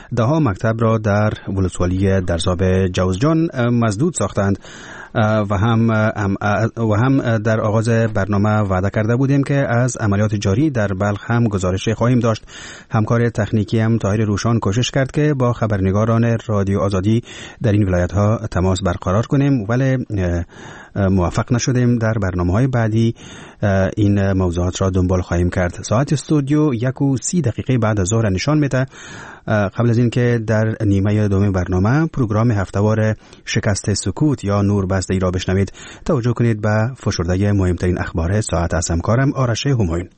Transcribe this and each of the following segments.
دهها مکتب را در ولسوالی درزاب جوزجان مسدود ساختند و هم در آغاز برنامه وعده کرده بودیم که از عملیات جاری در بلخ هم گزارش خواهیم داشت. همکار تکنیکی هم طاهر روشان کوشش کرد که با خبرنگاران رادیو آزادی در این ولایت ها تماس برقرار کنیم، ولی موفق نشدیم. در برنامه‌های بعدی این موضوعات را دنبال خواهیم کرد. ساعت استودیو 1:30 بعد از ظهر نشان میده. قبل از این که در نیمه دوم برنامه پروگرام هفتهوار شکست سکوت یا نور بسته ای را بشنوید، توجه کنید به فشرده مهمترین اخبار ساعت از همکارم آرش همایون.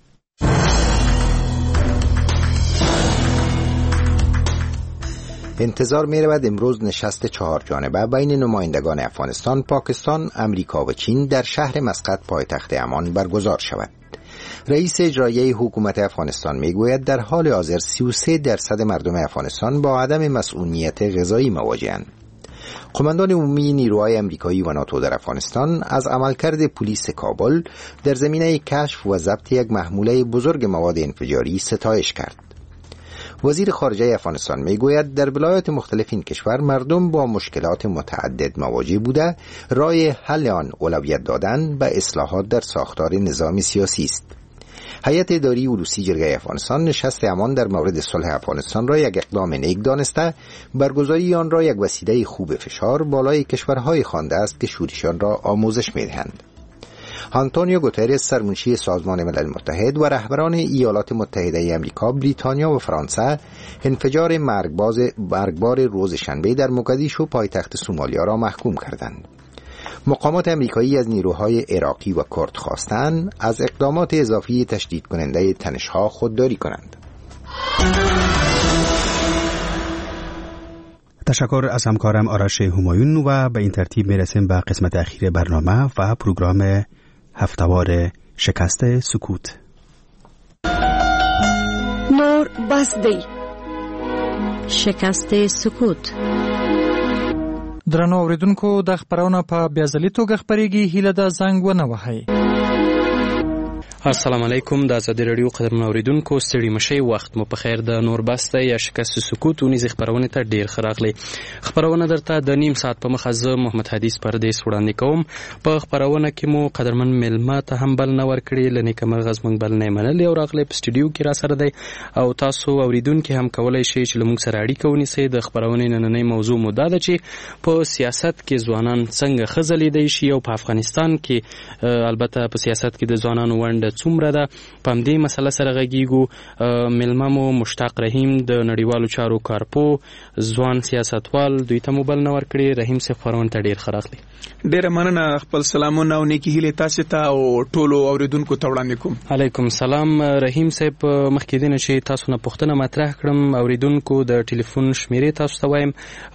انتظار می رود امروز نشست 4 جانبه بین نمایندگان افغانستان، پاکستان، امریکا و چین در شهر مسقط پایتخت عمان برگزار شود. رئیس اجرایی حکومت افغانستان می گوید در حال حاضر 33% مردم افغانستان با عدم مسئولیت غذایی مواجه‌اند. قماندان عمومی نیروهای امریکایی و ناتو در افغانستان از عملکرد پلیس کابل در زمینه کشف و ضبط یک محموله بزرگ مواد انفجاری ستایش کرد. وزیر خارجه افغانستان میگوید در ولایات مختلف این کشور مردم با مشکلات متعدد مواجه بوده، راه حل آن اولویت دادن به اصلاحات در ساختار نظام سیاسی است. هیئت اداری اولوسی جرگه افغانستان نشست عمان در مورد صلح افغانستان را یک اقدام نیک دانسته، برگزاری آن را یک وسیله خوب فشار بالای کشورهای خوانده است که شورشیان را آموزش می‌دهند. آنتونیو گوترس سرمنشی سازمان ملل متحد و رهبران ایالات متحده آمریکا، بریتانیا و فرانسه انفجار مرگبار روز شنبه در موگادیشو پایتخت سومالیا را محکوم کردند. مقامات امریکایی از نیروهای عراقی و کرد خواستند از اقدامات اضافی تشدید کننده تنش‌ها خودداری کنند. تشکر از همکارم آرش همایون و به این ترتیب میرسیم به قسمت اخیر برنامه و پروگرام هفتهوار شکست سکوت. نور بسدی شکست سکوت. درنو اوریدونکو د خبرونه په بیازلي توګه خبرېږي، هیله ده زنګ ونه وهئ. السلام علیکم. د ازادي رادیو قدرمن اوریدونکو ستړي مشئ، وخت مو په خیر. د نور بسته یا شکست سکوت ونیز خبرونه ته ډیر ښه راغلی. خبرونه درته د نیم ساعت په مخه زه محمد حدیث پردیس وړاندې کوم. په خبرونه کې مو قدرمن ملما ته هم بل نه ورکړي، لنیکه مرغز مونږ بل نه منلې او راغلی په سټډیو کې را سره دی او تاسو اوریدونکو هم کولای شئ چې لمونږ سره اړیکه ونیسئ. د خبرونه نننۍ موضوع مو دا ده چې په سیاست کې ځوانان څنګه خزلیدای شي او په افغانستان کې البته په سیاست کې د ځوانانو ونډه څومره ده. په همدې مسله سره غږیږو. ملما مو مشتاق رحیم د نړیوالو چارو کارپو ځوان سیاستوال، دوی ته مو بل نه ورکړي. رحیم صاحب خبرونه ته ډیر ښه راغلی. ډیره مننه. خپل سلامونه او نیکی هیله تاسو ته او ټولو اوریدونکو ته وړاندې کوم. علیکم سلام. رحیم صاحب مخکې دینه چې تاسو نه پوښتنه مطرح کړم، اوریدونکو د ټلیفون شمیرې تاسو ته وایم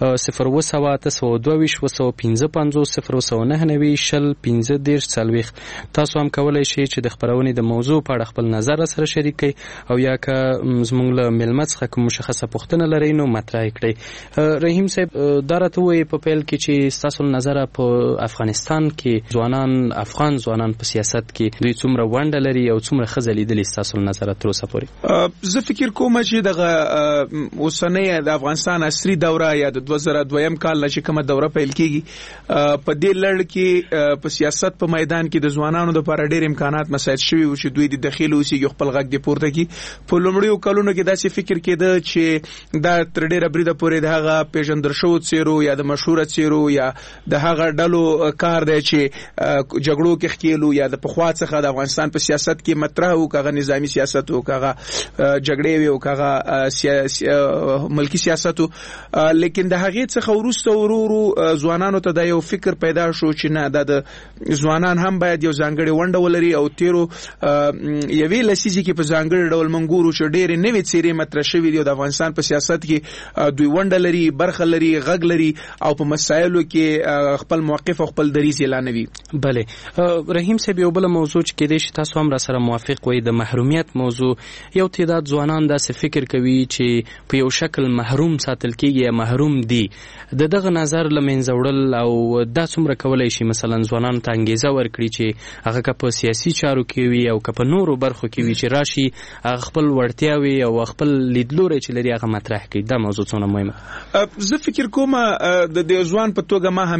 02725501590 تاسو هم کولای شئ چې د خبرونې د موضوع په اړه خپل نظر سره شریک کړئ او یا که زموږ له ملمت څخه کوم مشخصه پوښتنه لرئ نو مطرح کړئ. رحیم صاحب دا راته وایي په پیل کې چې تاسو نظر په افغانستان کې افغان ځوانان په سیاست کې دوی څومره ونډه لري او څومره ښه ځلیدلي تاسو نظر تر اوسه پورې؟ زه فکر کوم چې دغه اوسنۍ د افغانستان عصري دوره یا د 2002 کال نه چې کومه دوره پیل کیږي په دې لړ کې په سیاست په میدان کې د ځوانانو لپاره ډېر امکانات مساعد شوي او چې دوی د داخلي اوسېږي خپل غږ دی پورته کی. په لومړیو کلونو کې داسې فکر کېده چې دا تر ډېره بریده پورې د هغه پیژندل شوو څیرو یا د مشهوره څیرو یا د هغه ډلو کار دی چې جګړو کې ښکېلو یا د پخوا څخه د افغانستان په سیاست کې مطرح او کاغه نظامی سیاست او کاغه جګړې وي او کاغه ملکی سیاست. لیکن د هغې څخه وروسته ورو ځوانانو ته دا یو فکر پیدا شو چې نه، د ځوانان هم باید یو ځانګړې ونډه ولري او تیرو یوې لسیزې کې په ځانګړي ډول منګورو چې ډېرې نوې څیرې مطرح شوي دي او د افغانستان په سیاست کې دوی ونډه لري، برخه لري، غږ لري او په مسایلو کې خپل موقف او خپل دریځ اعلانوي. بله رحیم صاحب، یو بل موضوع چې کېدای شي تاسو هم را سره موافق وئ، د محرومیت موضوع. یو تعداد ځوانان داسې فکر کوي چې په یو شکل محروم ساتل کېږي یا محروم دي. د دغه نظر له منځه وړل او دا څومره کولی شي مثلا ځوانانو ته انګیزه ورکړي چې هغه که په سیاسي چارو کې وي او که په نورو برخو کې وي چې راشي خپل وړتیاوي او خپل لیدلوري چې لري هغه مطرح کړي. دا موضوع څونه مهمه. زه فکر کوم د ځوان په توګه ما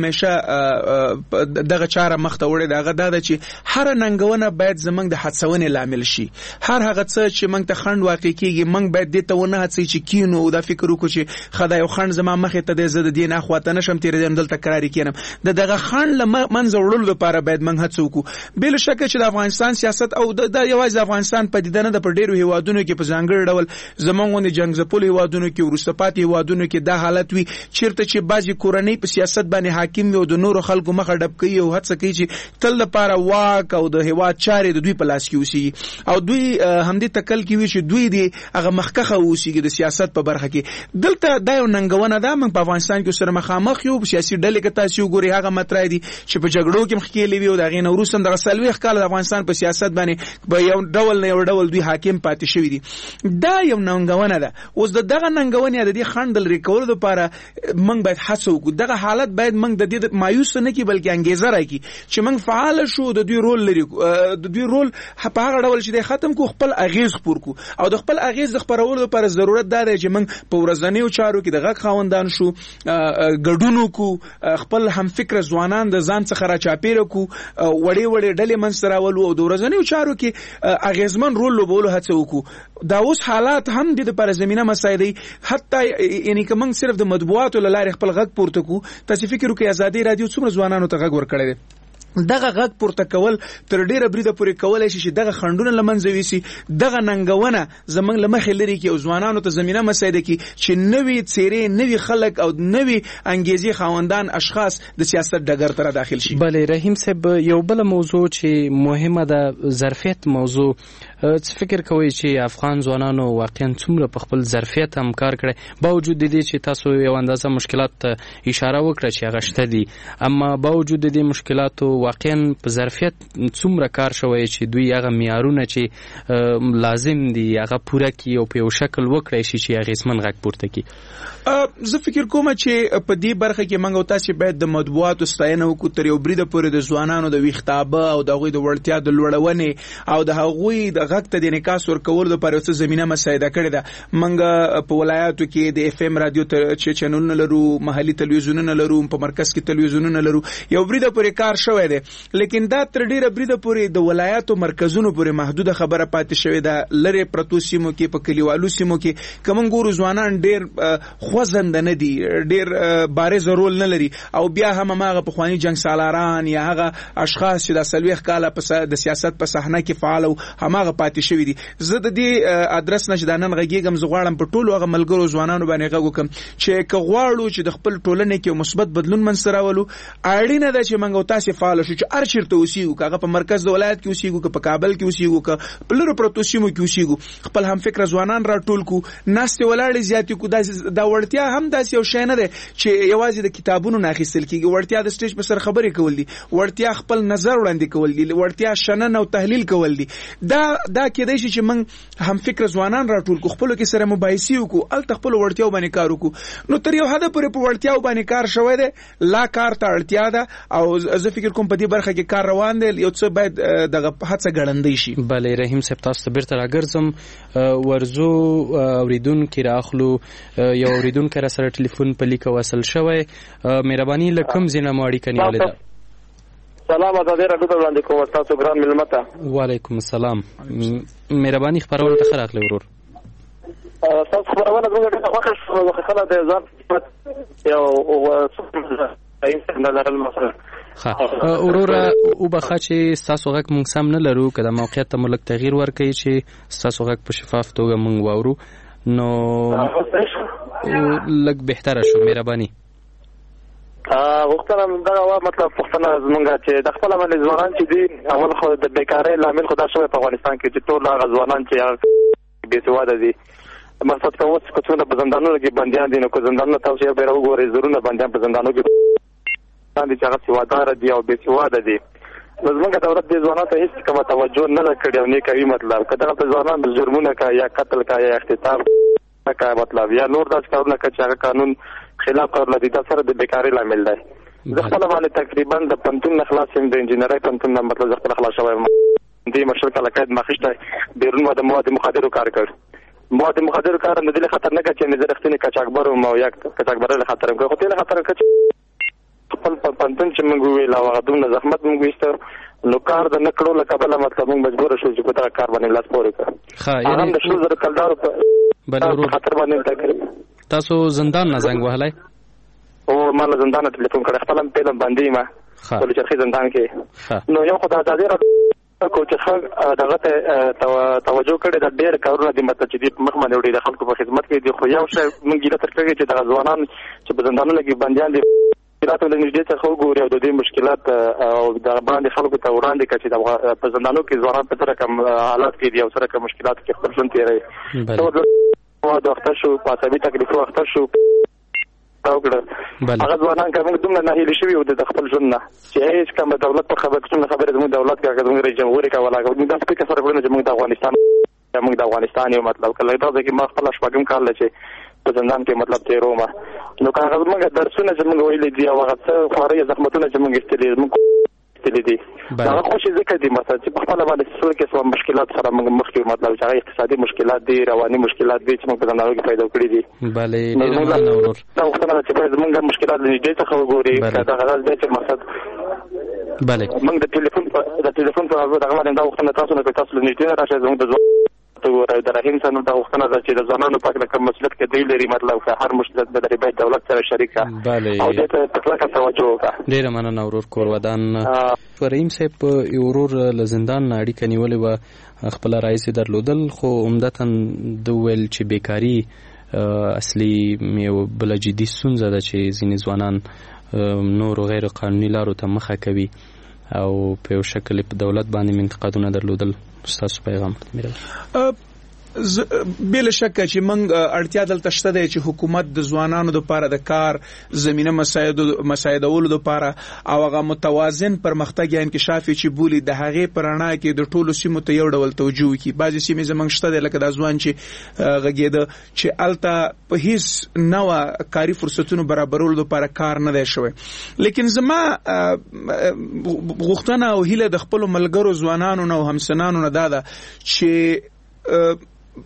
همیشه دغه چاره مخته وړې دغه دا چې هر ننګونه باید زمنګ د حدسونې لامل شي. هر هغه څه چې موږ ته خند واقع کیږي موږ باید دې ته ونه هڅوي چې کینو او دا فکر وکړو چې خدای یو خند زما مخې ته دی زه د دې نه خواته نشم تېرېدم دلته کراري کینم. دغه خند له منځه وړلو لپاره باید موږ هڅه وکړو. بل شک چې د افغانستان سیاست او د یوازې افغانستان پدیده نه د په ډېرو هیوادونو کې په ځانګړي ډول زمونږ غوندې جنګ ځپلو هیوادونو کې وروسته پاتې هیوادونو کې دا حالت وي چیرته چې بعضې کورنۍ په سیاست باندې حاکم وي او د نورو خلکو مخه ډب کوي او هڅه کوي چې تل لپاره واک او د هیواد چارې د دوی په لاس کې اوسېږي او دوی همدې تکل کې وي چې دوی د هغه مخکخه اوسېږي د سیاست په برخه کې. دلته دا یو ننګونه ده. موږ په افغانستان کې سره مخامخ یو سیاسي ډلې کې تاسو وګورئ هغه مطرح دي چې په جګړو کې مخکېلې وي او د هغې نه وروسته دغه 40 کاله د افغانستان په سیاست باندې په یو ډول نه یو ډول دوی حاکم پاتې شوي دي. دا یو ننګونه ده. اوس دغه ننګونې د دې خنډ لرې کولو لپاره موږ باید هڅه وکړو. دغه حالت باید موږ د دې مایوس نه کړي بلکې انګیزه راکړي چې موږ فعال شو. د دوی رول لري د دوی رول په هغه ډول چې د ختم کو خپل اغیز خپور کو او د خپل اغیز د خپرولو لپاره ضرورت دی چې موږ په ورځنیو چارو کې د غږ خاوندان شو ګډون کو خپل هم فکر ځوانان د ځان څخه را چاپیره کو وړې وړې ډلې منځ راولو او د ورځنیو چارو کې اغیزمن رول لوبولو هڅه وکړو. دا اوس حالات هم د لپاره زمينه مساعدي حتی یعنی که موږ صرف د مطبوعاتو لاره خپل غږ پورته کو. تاسو فکر وکړئ ازادي رادیو څومره ځوانانو ته غږ ورکړی دی. دغه غږ پورته کول تر ډیره بریده پورې کولای شي چې دغه خندونه لمنځه ویسي. دغه ننګونه زمنګ لمخې لري کې او ځوانانو ته زمينه مساعده کی چې نوې څیرې نوې خلک او نوې انګیزي خاوندان اشخاص د سیاست ډګر ته داخل شي. بله رحیم صاحب یو بل موضوع چې مهمه ده ظرفیت موضوع. څه فکر کوئ چې افغان ځوانانو واقعا څومره په خپل ظرفیت هم کار کړی باوجود د دې چې تاسو یو اندازه مشکلات اشاره وکړه چې هغه شته دي اما باوجود د دې مشکلاتو واقعا په ظرفیت څومره کار شوی چې دوی هغه معیارونه چې لازم دي هغه پوره کړي او په یو شکل وکړي شي چې اغیزمن غږ پورته کړي. زه فکر کوم چې په دې برخه کې موږ او تاسو باید د مطبوعاتو ستاینه وکړو تر یو بریده پورې د ځوانانو د ویښتابه او د هغوی د وړتیا د لوړونې او د هغوی د غږ ته د انعکاس ورکولو لپاره څه زمینه مساعده کړې ده. موږ په ولایاتو کې د اف ام رادیو چې چینلونه لرو محلي تلویزیونونه لرو په مرکز کې تلویزیونونه لرو یو بریده پورې کار شوی دی لیکن دا تر ډیره بریده پورې د ولایاتو مرکزونو پورې محدوده خبره پاتې شوې ده. لرې پرتو سیمو کې په کلیوالو سیمو کې کوم ګورو ځوانان ډیر خوځند نه دي ډیر بارز رول نه لري او بیا هم هغه په خواني جنگ سالاران یا هغه اشخاص چې د 40 کاله د سیاست په صحنه کې فعال او همغه پاتې شوی دي. زه د دې ادرس نشه د نن غږیږم زغواړم په ټولو هغه ملګرو ځوانانو باندې غږ وکم چې کغواړو چې د خپل ټولنې کې مثبت بدلون منځ راولو اړینه ده چې موږ تاسو فعال شو چې ارچرته اوسېږو هغه په مرکز د ولایت کې اوسېږو په کابل کې اوسېږو په لرو پروتو سیمو کې اوسېږو خپل هم فکر ځوانان را ټول کو ناست ولاړ زیاتې کو دا وړتیا هم داسې یو شی نه ده چې یوازې د کتابونو نه اخیستل کیږي. وړتیا د سټیج په سر خبرې کول دي وړتیا خپل نظر وړاندې کول دي وړتیا شننه او تحلیل کول دي. دا کېدای شي چې موږ هم فکر ځوانان را ټول کو خپل کې سره مباحثې وکړو ال تخپل وړتیا باندې کار وکړو نو تر یو حد پورې په وړتیا باندې کار شوی دی لا کار ته اړتیا ده او زه فکر کوم په دې برخه کې کار روان دی یو څه باید دغه هڅه ګړندۍ شي. بله رحیم صاحب تاسو ته بیرته راګرځم ورزو اوریدونکي راخلو یو اوریدونکی را سره ټلیفون په لیک وصل شوی مهرباني لکم زینه ماړی کنيواله ده. سلام ازادي راډیو ته وړاندې کوم تاسو ګران ملمته. وعلیکم السلام مهرباني خبرونه ته خراغلی ورور. تاسو خبرونه زموږ د وخت شو خلک د ځان یو انسان لرل مسله اورورا او بخا چې تاسو غږ مونږ سم نه لرو کله موقعیت ته ملک تغییر ورکړي چې تاسو غږ په شفاف توګه مونږ واورو نو لږ بهتره شو مهرباني. وختونه دا مطلب پښتنه زمونږ چې د خپل باندې ځوانان چې دي اول خو د بیکارۍ لامل خو دا شوی په افغانستان کې چې ټول هغه ځوانان چې بې سواده دي مقصد کوم چې څنګه په زندانونو کې بنديان دي نو کو زندانونو تاسو یې به وګورئ زرونه بنديان په زندانونو کې باندې چې هغه سوادار دي او بې سواده دي. زمونږ دولت د ځوانانو ته هیڅ کومه توجه نه کړې او نه کوي مطلب کله په ځوانان د جرمونه کوي یا قتل کوي یا اغتصاب کوي مطلب یا نور داس کارونه کوي چې هغه قانون خلاف کارونه دي دا سره د بیکاری لامل دی. زه خپل باندې تقریبا د پنتون خلاص یم د انجینرۍ پنتون مطلب زه خپل خلاص شوم دې مشر کله قید مخشته بیرون د مواد مخدر کار کړ مواد مخدر کار نه دي خطرناک چې نه درختنی کچاکبر او یا کچاکبر له خطر کوي خو ته له خطر کچ خپل پنځن چې موږ ویل او غدونه زحمت موږ وستو نو کار د نکړو لکه بل مطلب موږ مجبور شو چې په تا کار باندې لاس پورې کړ ها یعنی د شنو زر کلدار بل خطر باندې تکړه تاسو زندان نه زنګ وهلای او مال زندان ته ټلیفون کړ خپل په باندې ما په چرخي زندان کې نو یو خدای د دې کو چې دغه توجه کړي د ډېر کارونه د مت چې د مخ باندې وړي د خلکو په خدمت کې دی خو یو شی موږ ګیله تر کړی چې د ځوانان چې په زندانونو کې بنديان دي راته د نږدې څخه وګوري او د دې مشکلات او د باندې خلکو ته وړاندې کړي چې په زندانونو کې ځوانان په تر کوم حالات کې دي او سره کوم مشکلات کې خپل ژوند تیروي نو د اختر شو په عصبي تکلیف اختر شو هغه ځوانان کوم دومره نه هیلې شوی او د خپل ژوند نه چې هیڅ کوم دولت په خبره زموږ دولت کې زموږ رئیس جمهور کا ولا کوم د سپیکر سره ورنه زموږ د افغانستان یو مطلب کله دا چې ما خپل شپږم کال چې په زندان کې مطلب تیرو ما نو هغه موږ درسونه چې موږ ویلې دي او هغه څه خوري زحمتونه چې موږ استلې موږ دي دا خوشي ذکر دي مثلا چې په خپل باندې څه کې څو مشکلات سره موږ مخکې مطلب چې اقتصادي مشکلات دي رواني مشکلات دي چې موږ په زندانونو کې پیدا کړې دي بله ډیر مننه دا وختونه چې موږ مشکلات لري څه وګوري دا غواړم چې مقصد بله موږ د ټلیفون په دغه باندې دا وختونه تاسو نه تاسو لنیټ راشه زموږ د د رحیم سره دا وختونه چې د ځوانانو په کوم مسلک کې دی لري مطلب که هر مشکل د ریبای دولت سره شریک او د تطبیق توجه وکړه ډیر مننه ورور کور ودان رحیم صاحب ورور له زندان اړیکه نیولې و خپل رئیس درلودل خو عمدتاً د ویل چې بیکاری اصلي یو بل جدي ستونزه ده چې ځینې ځوانان نور غیر قانوني لارو ته مخه کوي او په یو شکل په دولت باندې انتقادونه درلودل تاسو پیغام بل شک چې موږ اړتیا دلته شته دی چې حکومت د ځوانانو لپاره د کار زمينه مساعدولو لپاره او هغه متوازن پرمختګ یا انکشاف چې بولی د هغه پرانا کې د ټولو سیمو ته یو ډول توجه وکړي بعضی سیمې زمونږ شته دی لکه د ځوان چې غږیده چې الته په هیڅ نوې کاری فرصتونو برابرولو لپاره کار نه دی شوی لیکن زما غوښتنه او هیله د خپل ملګرو ځوانانو او همسنانو نه ده چې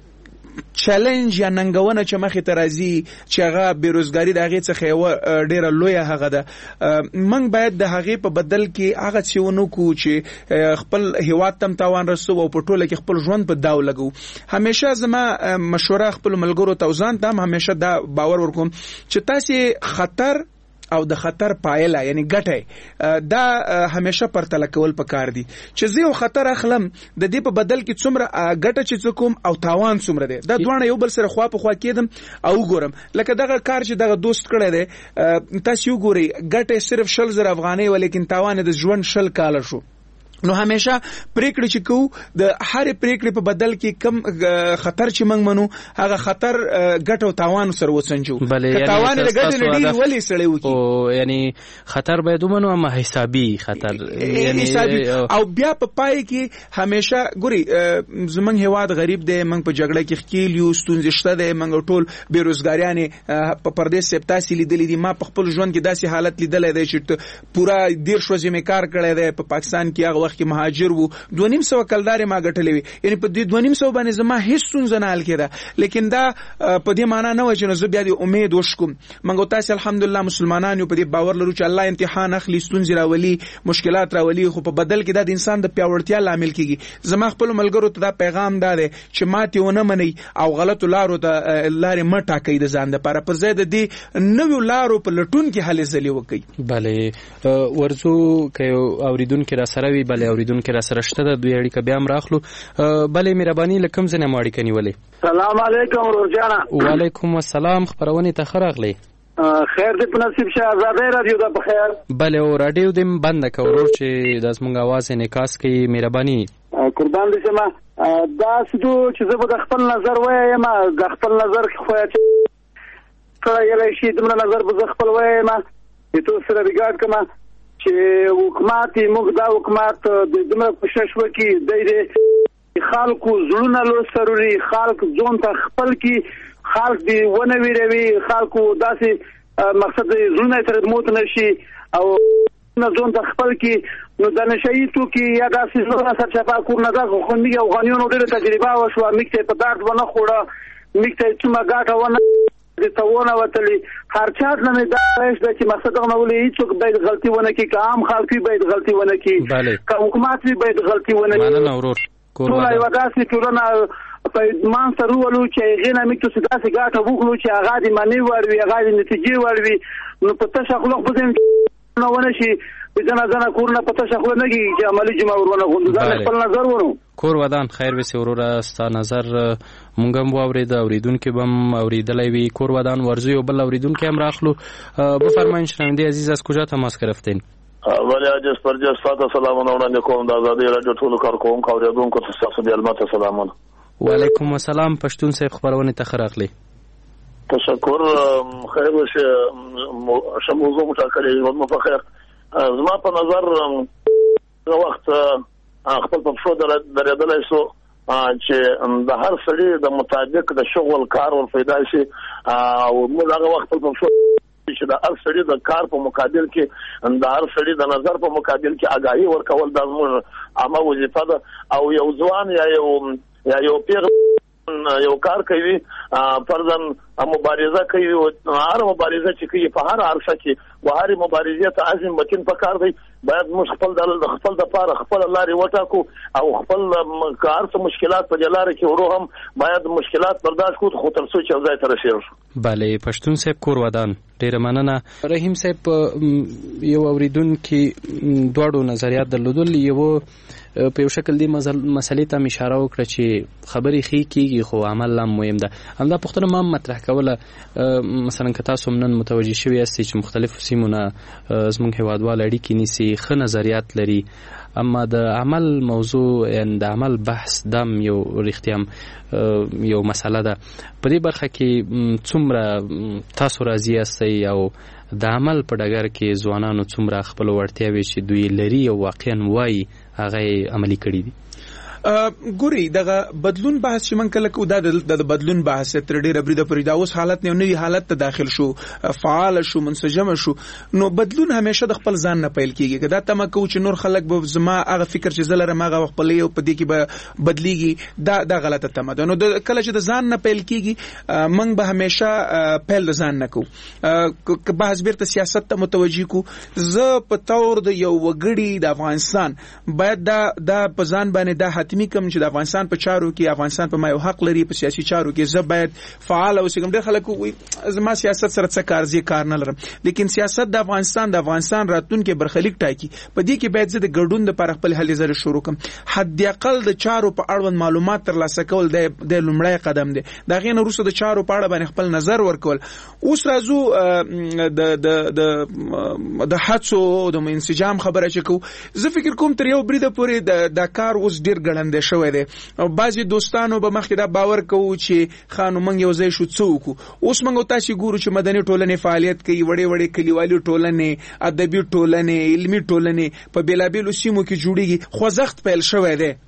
چیلنج یا ننګونه چې مخې ته راځي چې هغه بیروزګاری د هغې څخه یوه ډېره لویه هغه ده موږ باید د هغې په بدل کې هغه څه ونه کړو چې خپل هیواد ته هم تاوان رسو او په ټوله کې خپل ژوند په داو لګو همیشه زما مشوره خپل ملګرو ته ځان ته هم همیشه دا باور ورکوم چې تاسې خطر او د خطر پایله یعنی ګټه دا همیشه پرتله کول پکار دي چې زه یو خطر اخلم د دې په بدل کې څومره ګټه چې کوم او تاوان څومره دی دا دوه یو بل سره خوا په خوا کېدم او ګورم لکه دغه کار چې دغه دوست کړی دی تاسو وګورئ ګټه صرف 100,000 افغانۍ ولیکن تاوان د ژوند 100 کال شو نو همیشه پریکړه چې کو د هر پریکړې په بدل کې کم خطر چې موږ منو هغه خطر ګټه او تاوان سره وسنجو تاوان د ګټې لري ولې سړی وکي او یعنی خطر باید ومنو اما حسابي خطر یعنی او بیا په پای کې همیشه ګوري زمونږ هواد غریب دی موږ په جګړه کې خکیل یو ستونزې شته دی موږ ټول بیروزګاریان په پردیس سپتاسي لیدلې دي ما په خپل ژوند کې داسې حالت لیدلې دی چې پورا 10 ورځې مې کار کړی دی په پاکستان کې هغه وخت کې مهاجر وو 2.5 کلدار ما غټلې وي یعنی په دې 2.5 باندې زما هیڅ ستونزه نه حل کېده لیکن دا په دې معنی نه و چې زه بیا دې امید وشکم منګو تاسو الحمدلله مسلمانانو په دې باور لرو چې الله امتحان اخلي ستونزې راولي مشکلات راولي خو په بدل کې د انسان د پیاوړتیا لامل کیږي زما خپل ملګرو ته دا پیغام دا دی چې ماته ونه مني او غلطو لارو ته لارې مټه کوي د ځان لپاره پر ځای د دې نوې لارو په لټون کې هلې ځلې وکړي بله ورزو که اوریدونکو را سره وي بله اوریدونکو را سره شته د دوی اړیکه بیا هم راخلو بله مهرباني له کوم ځای نه مو اړیکه نیولې سلام علیکم ورورجانه وعلیکم السلام خپرونې ته ښه راغلی خیر دې په نصیب شه آزادۍ راډیو ده په خیر بله او راډیو دې هم بنده که ورور چې دا زموږ اواز انعکاس کوي مهرباني قربان دې شمه دا سدو چې زه به د خپل نظر وایم د خپل نظر خو کړی شي دومره نظر به زه خپل وایم چې تو سره ریګارډ کما چې حکومت موږ دا حکومت د دومره کوشش وکړي د خلکو زړونه لو سروري خلک ځون ته خپل کی خلک دی ونه ویروي خلکو داسې مقصد زړونه تر موت نشي او ځون ته خپل کی نو د نشئی توکي یا داسې نور سرچپه کورونه دا خوندي افغانانو ډېره تجربه وشوه میکته په درد ونه خوړه میکته څومره ګاټه ونه د تاونه وتلی هر چا نه مې دا وایي چې مقصد نه ولې هیڅوک باید غلطي ونه کړي که عام خلک باید غلطي ونه کړي که حکومت باید غلطي ونه کړي ټول یو داسې ټولنه په مان سره ولو چې غینه میکته داسې ګاټه وکړو چې هغه د معنی ور وي هغه د نتیجې ور وي نو په تشخلق بزم نو ونه شي بجنا کورونه پته شخو نه کی چې عملی جمع ورونه غوندو دا خپل نظر ورو کور ودان خیر وسی وروره ستا نظر مونږ هم واورید اوریدونکو بم اوریدلای وی کور ودان ورزی او بل اوریدونکو هم راخلو بفرمایید شنونده عزیز از کجا تماس گرفتین ولی اجازه پر جس فاته سلامونه وړاندې کوم د آزادۍ رادیو ټولو کارکوونکو اوریدونکو ته تاسو د البته سلامونه وعلیکم السلام پښتون صاحب خبرونه ته خراغلی تشکر خیر وشه شموزو متکلم ودمو په خیر زما په نظر وخت خپل په شو درېدلای شو چې د هر سړي د مطابق د شغل کار ور پیدا شي او موږ هغه وخت په شو چې د هر سړي د کار په مقابل کې د هر سړي د نظر په مقابل کې آگاهي ورکول د موږ عامه وظیفه ده او یو ځوان یا یو پیر یو کار کوي فرضاً مبارزه کوي او هر مبارزه چې کوي په هر عرصه کې و هر مبارزه ته عزم متین پکار دی باید موږ خپل د پاره خپل لاري وټاکو او خپل کار څه مشکلات په لاره کې ورو هم باید مشکلات برداشت کوو خو تر څو چې ځای ته رسیږو بله پښتون صاحب کور ودان ډیره مننه رحیم صاحب یو اوریدونکو دواړو نظریات درلودل یو په یو شکل دی مسلې ته اشاره وکړه چې خبرې خې کیږي خو عمل هم مهم ده همدا پښتنه ما مطرح کوله مثلا که تاسو نن متوجي شوي یاست چې مختلفو سیمونه زموږ هیوادوال اړیکې نیسي ښه نظریات لري اما د عمل موضوع یعنی د عمل بحث دم یو رښتیا یو مسله ده په دې برخه کې څومره تاسو راضي یاستئ او د عمل په ډګر کې ځوانانو څومره خپل وړتیاوې چې دوی لري او واقعا وایي هغه عملی کړی دي ګوري دغه بدلون بحث چې من کله کو د بدلون بحث تر ډیره بریده پرې دا اوس حالت نه نوې حالت ته داخل شو فعال شو منسجم شو نو بدلون همیشه د خپل ځان نه پیل کیږي دا تمه کو چې نور خلک به زما هغه فکر چې زلره ماغه خپل یو په دې کې به بدلیږي دا غلطه تمه ده نو کله چې د ځان نه پیل کیږي من به همیشه پیل د ځان نه کو که بحث بیرته سیاست ته متوجي کو زه په تور د یو وګړي د افغانستان باید دا په ځان باندې دا حتمی کوم چې د افغانستان په چارو کې افغانستان په ما یو حق لري په سیاسي چارو کې زه باید فعال اوسم ډېر خلک وي زما سیاست سره څه کار نه لرم لیکن سیاست د افغانستان راتلونکي برخلیک ټاکي په دې کې باید زه د ګډون لپاره خپل هلې زره شروع کوم حد اقل د چارو په اړوند معلومات ترلاسه کول د لومړی قدم دی دا غین وروسته د چارو په اړه باندې خپل نظر ورکول اوس راځو د حدسو د انسجام خبره چې کو زه فکر کوم تر یو بریده پورې د کار اوس ډیر ګړندې شوی دی او بعضی دوستانو به مخکې دا باور کوو چې خانو منګ یو ځای شو څوک اوس منګ تاسو ګورو چې مدني ټولنې فعالیت کوي وړې کلیوالي ټولنې ادبي ټولنې علمي ټولنې په بیلابیلو سیمو کې جوړیږي خوځښت پیل شوی دی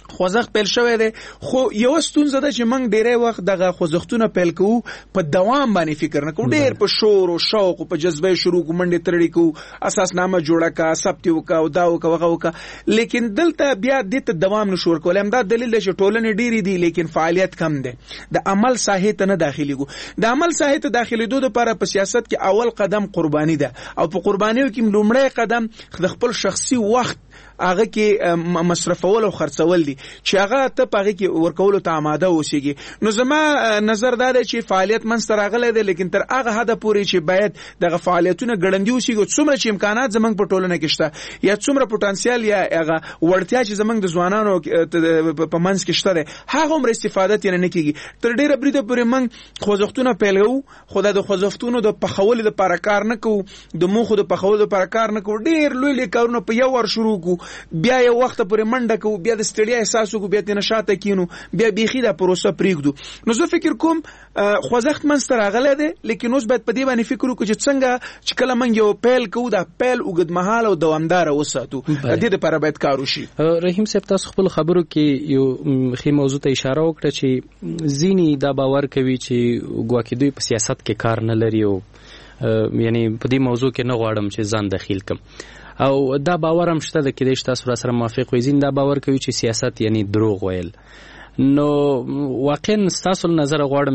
خو یو ستونزه ده چې موږ ډېری وخت دغه خوځښتونه پیل کوو په دوام باندې فکر نه کوو ډېر په شور او شوق او په جذبه شروع کوو منډې ترړې کوو اساسنامه جوړه کا ثبت وکاو دا وکا لیکن دلته بیا دې ته دوام نشو ورکول هم دا دلیل دی چې ټولنې ډېرې دي لیکن فعالیت کم دی د عمل ساحې ته نه داخليږو د عمل ساحې ته داخليدو لپاره په سیاست کې اول قدم قرباني ده او په قربانیو کې لومړی قدم د خپل شخصي وخت هغه کې مصرفول او خرڅول دي چې هغه ته پاره کې ورکول ته آماده اوسېږي نو زما نظر دا دی چې فعالیت منځ راغلی دی لیکن تر هغه حد پورې چې باید دغه فعالیتونه ګړندي اوسېږي څومره چې امکانات زمنګ په ټولنه کې شته یا څومره پټانسیل یا هغه وړتیا چې زمنګ د ځوانانو په منځ کې شته هغه هم استفاده ترې نه کیږي تر ډیره بریده پورې موږ خوځښتونه پیلو خدای د خوځښتونو د پخول لپاره کار نه کوو د موخو د پخول لپاره کار نه کوو ډیر لوی کارونه په یو ور شروع کوو بیا یو وخت پورې منډه کوو بیا د ستړیا احساس وکړو بیا د نشاته کینو بیا بیخي د پروسه پریږدو نو زه فکر کوم خوځښت منځ راغلی دی لیکن اوس باید په دې باندې فکر وکړو چې څنګه چې کله موږ یو پیل کوو دا پیل اوږدمهاله او دوامداره وساتو د دې لپاره باید کار وشي رحیم صاحب تاسو خپل خبرو کې یو ښه موضوع ته اشاره وکړه چې ځینې دا باور کوي چې ګواکې دوی په سیاست کې کار نه لري او یعنی په دې موضوع کې نه غواړم چې ځان دخیل کم او دا باور هم شته د کېدای شي تاسو را سره موافق وي. ځین دا باور کوي چې سیاست یعنی دروغ ویل. نو واقعا ستاسو نظر غواړم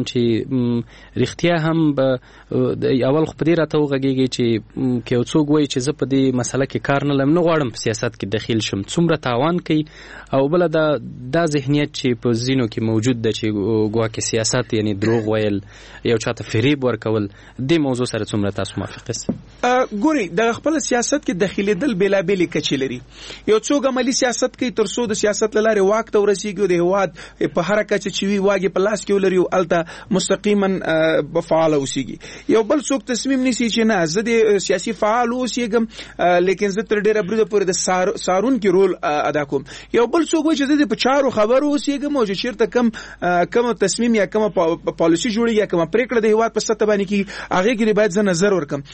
چې رښتیا هم اول خو په دې راته وغږیږي چې که یو څوک وایي چې زه په دې مسله کې کار نه لرم نه غواړم په سیاست کې دخیل شم څومره تاوان کوي او بله دا ذهنیت چې په ځینو کې موجود ده چې ګواکې سیاست یعنی دروغ ویل یو چاته فریب ورکول دې موضوع سره څومره تاسو موافق یاست؟ ګوري د خپل سیاست کې دخیلېدل بېلابېلې کچې لري. یو څوک عملي سیاست کوي تر څو د سیاست له لارې واک ته ورسېږي او د هېواد په هر کچه چې وي واګې په لاس کې ولري او هلته مستقیما فعاله اوسېږي. یو بل څوک تصمیم نیسي چې نه زه د سیاسي فعال اوسېږم لیکن زه تر ډېره بریده پورې د سارونکي رول ادا کوم. یو بل څوک وایي چې زه د په چارو خبرو اوسېږم او چې چېرته کوم تصمیم یا کومه پالیسي جوړېږي یا کومه پرېکړه د هېواد په سطح باندې کېږي هغې کې باید زه نظر ورکړم.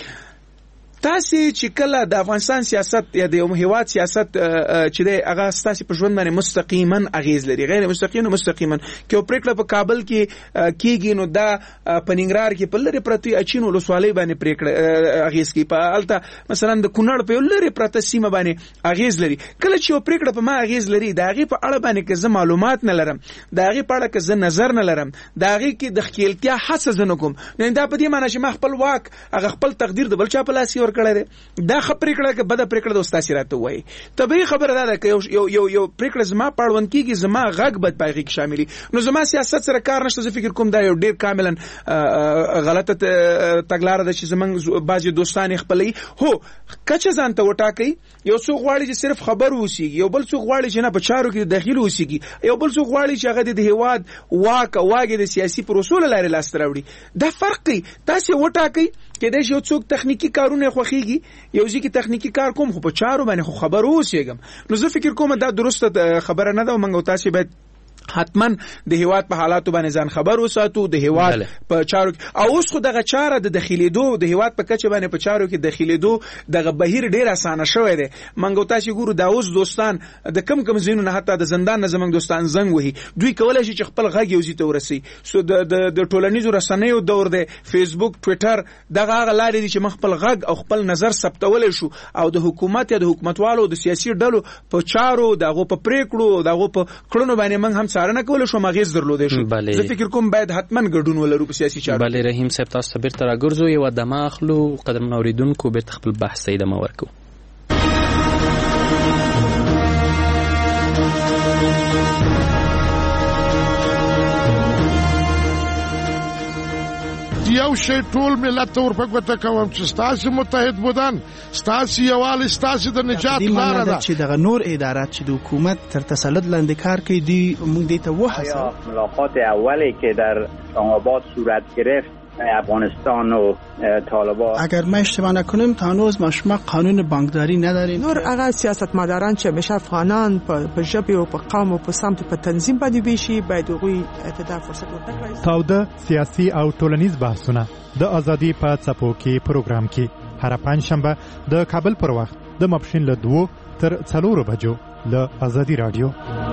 تاسې چې کله د افغانستان سیاست یا د یو هېواد سیاست چې دی هغه ستاسې په ژوند باندې مستقیما اغېز لري غیر مستقیم او مستقیما که یو پرېکړه په کابل کې کېږي نو دا په ننګرهار کې په لرې پرتې اچین ولسوالۍ باندې پرېکړه اغېز کوي په هلته مثلا د کونړ په یو لرې پرته سیمه باندې اغېز لري. کله چې یو پرېکړه په ما اغېز لري د هغې په اړه باندې که زه معلومات نه لرم د هغې په اړه که زه نظر نه لرم د هغې کې د ښکېلتیا هڅه زه نه کوم نو دا په دې معنی چې ما خپل واک هغه خپل تقدیر د بل چا په لاس کړی دی. دا ښه پرېکړه که بده پرېکړه د ستاسې راته ووایي طبیعي خبره دا ده که یو پرېکړه زما په اړوند کېږي زما غږ باید په هغې کې شاملي نو زما سیاست سره کار نشته. زه فکر کوم دا یو ډېر کاملا غلطه تګلاره ده چې زموږ بعضې دوستان یې خپلوي. هو کچه ځان ته وټاکئ. یو څوک غواړي چې صرف خبر اوسېږي یو بل څوک غواړي چې نه په چارو کې دخیل اوسېږي یو بل څوک غواړي چې هغه د هېواد واګې د سیاسي پروسو له لارې لاسته راوړي. دا فرق کوي. تاسې وټاکئ کېدای شي یو څوک تخنیکي کارونه یې خوښېږي یو ځای کې تخنیکي کار کوم خو په چارو باندې خو خبر اوسېږم نو زه فکر کوم دا درسته خبره نه ده او موږ تاسې باید حتما د هېواد په حالاتو باندې ځان خبر وساتو د هېواد په چارو او اوس خو دغه چاره د دخیلېدو د هېواد په کچه باندې په چارو کې دخیلېدو دغه بهیر ډېر اسانه شوی دی. موږ تاسې ګورو دا اوس دوستان د کم ځایونو نه حتی د زندان نه زموږ دوستان زنګ وهي دوی کولی شي چې خپل غږ یو ځای ته ورسوي. سو د ټولنیزو رسنیو دور دی فیسبوک ټویټر دغه هغه لارې دي چې موږ خپل غږ او خپل نظر ثبتولی شو او د حکومت یا د حکومتوالو د سیاسي ډلو په چارو د هغو په پرېکړو د هغو په کړنو باندې موږ هم څارنه کولی شو اغېز درلودی شو. زه فکر کوم باید حتما ګډون ولرو په سیاسي چارو. بله رحیم صاحب تاسو ته بیرته راګرځو یوه دمه اخلو قدرمنو اورېدونکو بیرته خپل بحث ته ادامه ورکوو. یو شی ټول ملت ته ورپګوته کوم چې ستاسې متحد بودن ستاسې یووالی ستاسې د نجات لاره ده چې دغه نور ادارات چې د حکومت تر تسلط لاندې کار کوي دوی موږ دې ته وهڅوو. ملاقات اولی که در اسلام‌آباد صورت گرفت افغانستان و طالبان اگر ما اشتباه نکنیم تا هنوز ما قانون بانکداری نداریم. نور هغه سیاستمداران چې همیشه افغانان په ژبه او په قوم او په سمت په تنظیم باندې ویشي باید هغوی ته فرصت ورکړي. تاوده سیاسي او ټولنیز بحثونه د ازادي په څپو کې پروګرام کې هر پنځشنبه د کابل پر وخت د ماپښین له 2 تر 4 بجو له ازادي رادیو.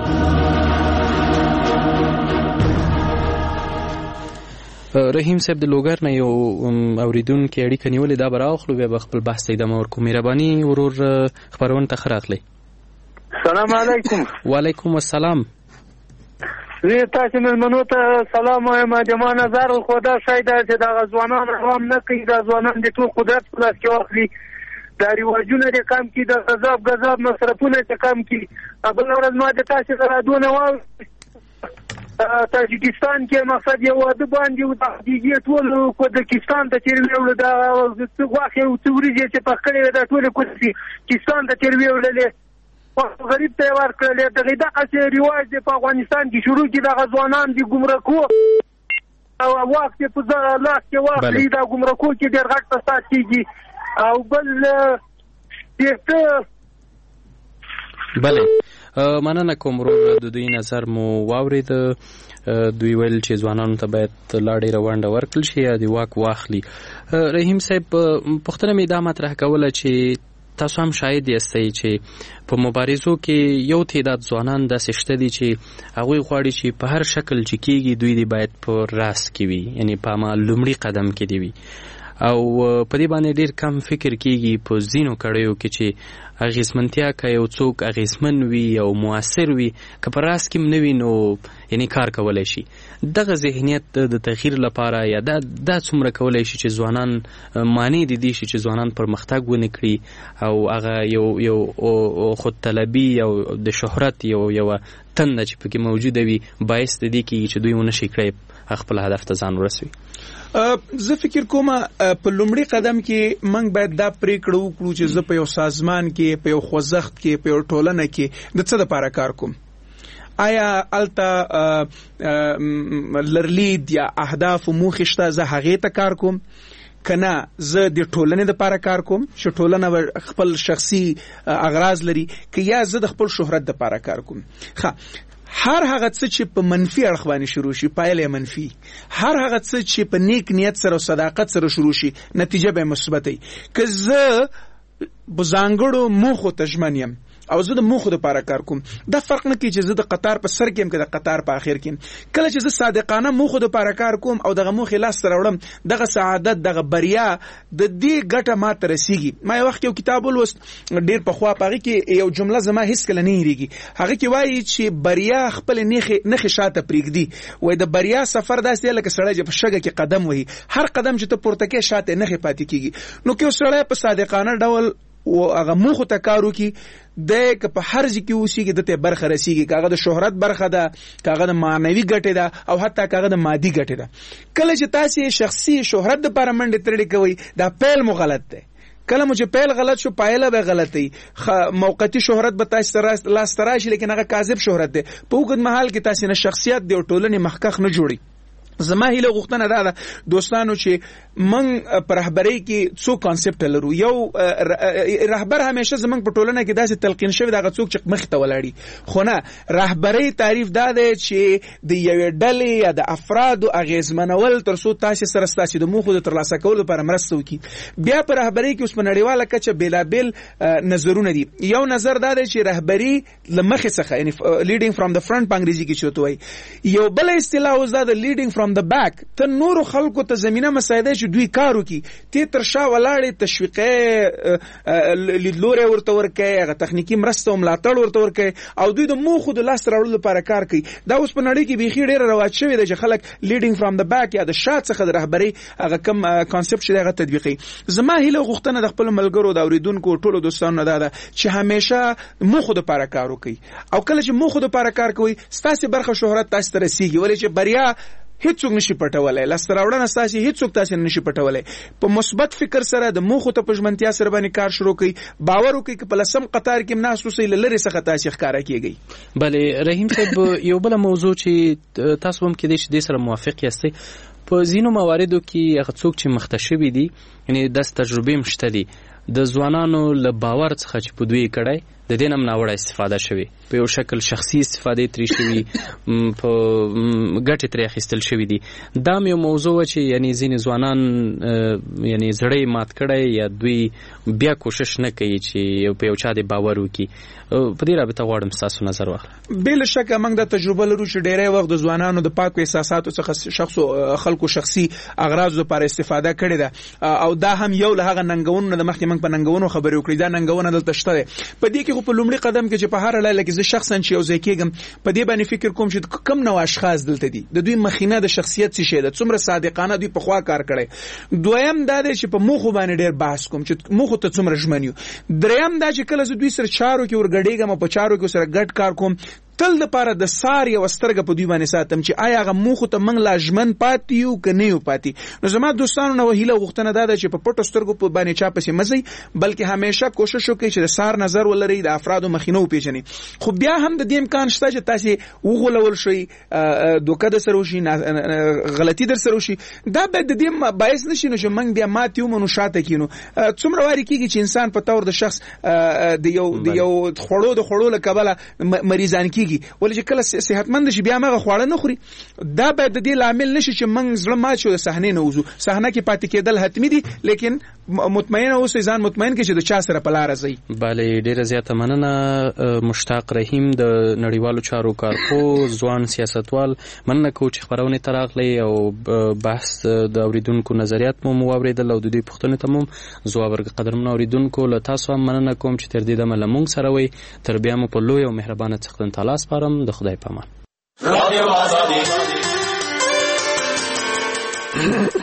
رحیم صاحب د لوګر نه یو اوریدونکي اړیکه نیولې دا به راواخلو بیا به خپل بحث ته ادامه ورکړو. مهرباني ورور خپرونې ته ښه راغلی. سلام علیکم. وعلیکم السلام. زه تاسو مېلمنو ته سلام وایم. زما نظر خو دا شی ده چې دغه ځوانان روام نه کوي دا ځوانان د ټول قدرت په لاس کې واخلي دا رواجونه دې کم کړي د غذاب مصرفونه دې کم کړي. بل ورځ ما د تاسو سره دونه واورئ تاجکستان کې مقصد یو واده باندې او د دیګې ټول کوزاکستان ته تیروي او دا واخې او توريږي چې په کړي دا ټول کوزاکستان ته تیروي ولې غریب ته ورکړل دغه دغه رواج په افغانستان کې شروع کی د غزوانان دي ګمرکو او وخت په ځای لاس کې واخلي دا ګمرکو کې ډېر غټ فساد کیږي او بل دې بله مننه کوم ورور د دوی نظر مو واورید. دوی ویل چې ځوانانو ته باید لا ډېره ونډه ورکړل شي یا د واک واخلي. رحیم صاحب پوښتنه مې دا مطرح کوله چې تاسو هم شاید یاستئ چې په مبارزو کې یو تعداد ځوانان داسې شته دي چې هغوی غواړي چې په هر شکل چې کېږي دوی دې باید په راس کې وي یعنی په لومړي قدم کې دي وي او په دې باندې ډیر کم فکر کیږي په ځینو کړیو کې چې اغیزمنتیا که یو څوک اغیزمن وي او موثر وي که په راس کې نه وي نو یعنی کار کولی شي. دغه ذهنیت د تغییر لپاره یا دا څومره کولی شي چې ځوانان مانع د دې شي چې ځوانان پرمختګ ونه کړي او هغه یو خودطلبي او د شهرت یو تنده چې پکې موجوده وي باعث د دې کېږي چې دوی ونه شي کړی خپل هدف ته ځان ورسوي. زه فکر کوم په لومړي قدم کې موږ باید دا پریکړه وکړو چې زه په یو سازمان کې په یو خوځښت کې په یو ټولنه کې د څه لپاره کار کوم. آیا الته لرلید یا اهداف او موخې شته زه هغې ته کار کوم کنه زه د ټولنې لپاره کار کوم چې ټولنه خپل شخصي اغراض لري که یا زه د خپل شهرت لپاره کار کوم. هر هغه څه چې په منفي اړخ باندې شروع شي پایله منفي، هر هغه څه چې په نیک نیت سره او صداقت سره شروع شي نتیجه به مثبت وي. که زه بزانګړو موخو ته ژمن یم او زه د موخو لپاره کار کوم، دا فرق نه کوي چې زه د قطار په سر کې یم که د قطار په اخر کې یم. کله چې زه صادقانه موخو لپاره کار کوم او دغه موخې لاسته راوړم دغه سعادت دغه بریا د دې ګټه ما ته رسیږي. ما یو وخت یو کتاب ولوست ډېر پخوا، په هغې کې یو جمله زما هېڅکله نه هېرېږي. هغې کې وایي چې بریا خپلې نښې شاته پرېږدي. وایي د بریا سفر داسې دی لکه سړی چې په شګه کې قدم وهي، هر قدم چې ته پورته کوې شاته یې نښې پاتې کېږي. نو که یو سړی په صادقانه ډول و هغه موخو ته کار وکړي دی که په هر ځای کې اوسېږي ده ته برخه رسېږي، که هغه د شهرت برخه ده، که هغه د معنوي ګټې ده او حتی که هغه د مادي ګټې ده. کله چې تاسې شخصي شهرت دپاره منډې ترړې کوئ دا پیل مو غلط دی. کله مو چې پیل غلط شو پایله به غلطی. موقتی شهرت به تاسې لاسته راشي لیکن هغه کاذب شهرت دی. په اوږد مهال کې تاسې نه شخصیت دی او ټولنې مخکخ نه جوړي. زما هیله غوښتنه دا ده دوستانو چې موږ په رهبرۍ کې څو کانسپټ لرو. یو رهبر همیشه زموږ په ټولنه کې داسې تلقین شوی دغه څوک چې مخې ته ولاړي، خو نه، رهبرۍ تعریف دا دی چې د یوې ډلې یا د افرادو اغیزمنول تر څو تاسې سره ستاسې د موخو د ترلاسه کولو لپاره مرسته وکړي. بیا په رهبرۍ کې اوس په نړیواله کچه بېلابېل نظرونه دي. یو نظر دا دی چې رهبري له مخې څخه یعنی لیډینګ فرام د فرنټ په انګریزي کې چې ورته وایي. یو بله اصطلاح اوس دا د لیډینګ فرام د بیک. ته نورو خلکو ته زمینه مساعده چې دوی کار وکړي، ته تر شا ولاړې تشویقي لیدلوری ورته ورکوي، هغه تخنیکي مرسته او ملاتړ ورته ورکوي او دوی د موخو د لاسته راوړلو لپاره کار کوي. دا اوس په نړۍ کې بیخي ډېره رواج شوې ده چې خلک لیډینګ فرام د بیک یا د شا څخه د رهبرۍ هغه کم کانسپټ چې دی هغه تطبیقوي. زما هیله غوښتنه د خپلو ملګرو د اورېدونکو ټولو دوستانو دا ده چې همیشه موخو دپاره کار وکړي او کله چې موخو دپاره کار کوئ ستاسې برخه شهرت تاسې ته رسیږي. ولې چې بریا هیڅوک نشي پټولی، لاسته راوړنه ستاسې هیڅوک تاسې نشي پټولی. په مثبت فکر سره د موخو ته په ژمنتیا سره باندې کار شروع کړئ. باور وکړئ که په لسم قطار کې ناست اوسئ له لرې څخه تاسې ښکاره کېږئ. بلې رحیم صاحب، یو بله موضوع چې تاسو هم کېدای شي دې سره موافق یاستئ، په ځینو مواردو کې هغه څوک چې مخته شوي دي یعنې داسې تجربې هم شته دي د ځوانانو له باور څخه چې په دوی کړی د دې نه هم ناوړه استفاده شوې، په یو شکل شخصي استفادې ترې شوي، په ګټې ترې اخیستل شوي دي. دا هم یو موضوع وه چې یعنې ځینې ځوانان یعنې زړه یې مات کړی یا دوی بیا کوشش نه کوي چې په یو چا دې باور وکړي. په دې رابطه غواړم ستاسو نظر واخلم. بې له شکه موږ دا تجربه لرو چې ډېری وخت د ځوانانو د پاکو احساساتو څخه خلکو شخصي اغراضو لپاره استفاده کړې ده او دا هم یو له هغه ننګونو نه د مخکې موږ په ننګونو خبرې وکړې. دا ننګونه دلته شته دی. په دې کې خو په لومړي قدم کې چې په هره لایله کې زه شخصا چې یو ځای کېږم په دې باندې فکر کوم چې کوم نوع اشخاص دلته دي، د دوی مخینه د شخصیت څه شی ده، څومره صادقانه دوی پخوا کار کړی. دویم دا دی چې په موخو باندې ډېر بحث کوم چې موخو ته څومره ژمن یو. دریم دا چې کله زه دوی سره چارو کې ورګډېږم او په چارو کې سره ګډ کار کوم تل دپاره د سار یو سترګه په دوی باندې ساتم چې آیا هغه موخو ته موږ لا ژمن پاتې یو که نه یو پاتې. نو زما دوستانو نه هیله غوښتنه دا ده چې په پټو سترګو په باندې چا پسې مه ځئ، بلکې همیشه کوشش وکړئ چې د سار نظر ولرئ، د افرادو مخینه وپېژنئ. خو بیا هم د دې امکان شته چې تاسې وغولول شئ، دوکه در سره وشي، غلطي در سره وشي. دا باید د دې باعث نه شي نو چې موږ بیا ماتې ومنو، شاته کینو. څومره وارې کېږي چې انسان په طور د شخص د یو خوړو له کبله مریضان کېږي کیږي ولې چې کله صحتمند شي بیا هغه خواړه نه خوري. دا باید د دې لامل نشي چې موږ زړه مات شو د صحنې نه وځو. صحنه کې پاتې کېدل حتمی دي لیکن مطمئن اوسئ ځان مطمئن کې چې د چا سره په لار ځئ. بله ډیره زیاته مننه مشتاق رحیم د نړیوالو چارو کارپو ځوان سیاستوال. مننه کوم چې خبرونه ته راغلی او بحث د اوریدونکو نظریات مو واوریدل او د دې پوښتنې ته مو ځواب ورکړ. قدرمن اوریدونکو له تاسو هم مننه کوم چې تر دې دمه له موږ سره وئ. تر بیا مو په لوی او مهربانه څښتن تعالی سپارم. د خدای په امان.